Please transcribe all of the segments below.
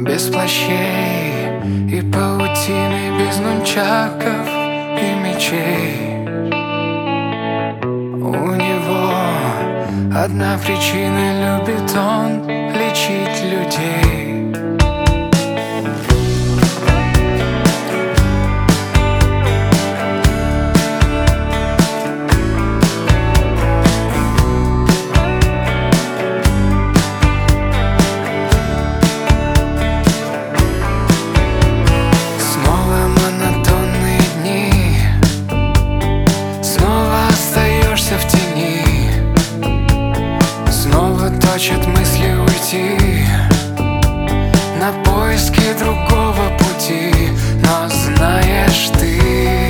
Без плащей и паутины, без нунчаков и мечей. У него одна причина: любит он лечить людей. Точат мысли уйти на поиски другого пути. Но знаешь ты,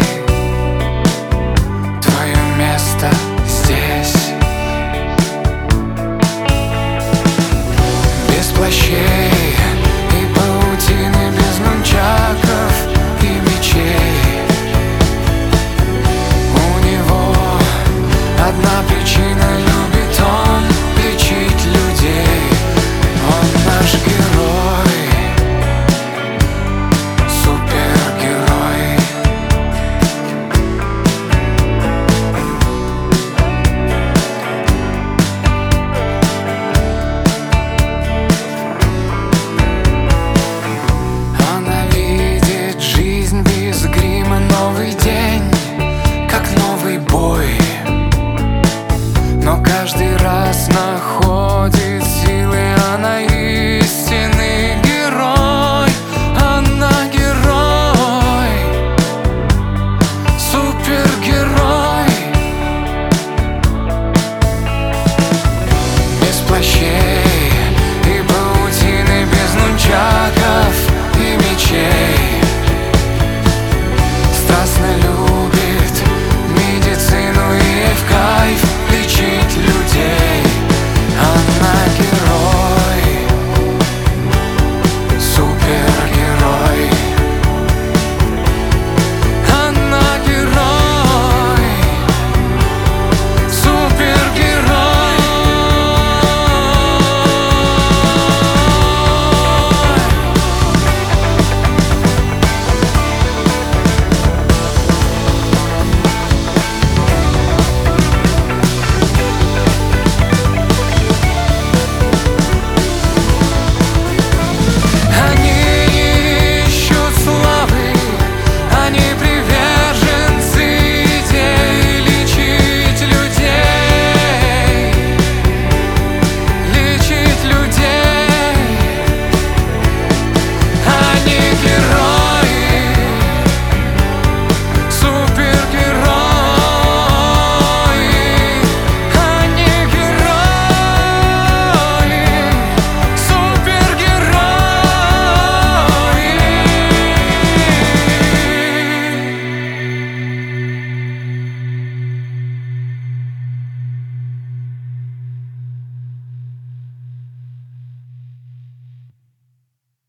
твое место здесь. Без плащей и паутины, без нунчаков и мечей. У него одна причина: любит он лечить людей. Он наш герой.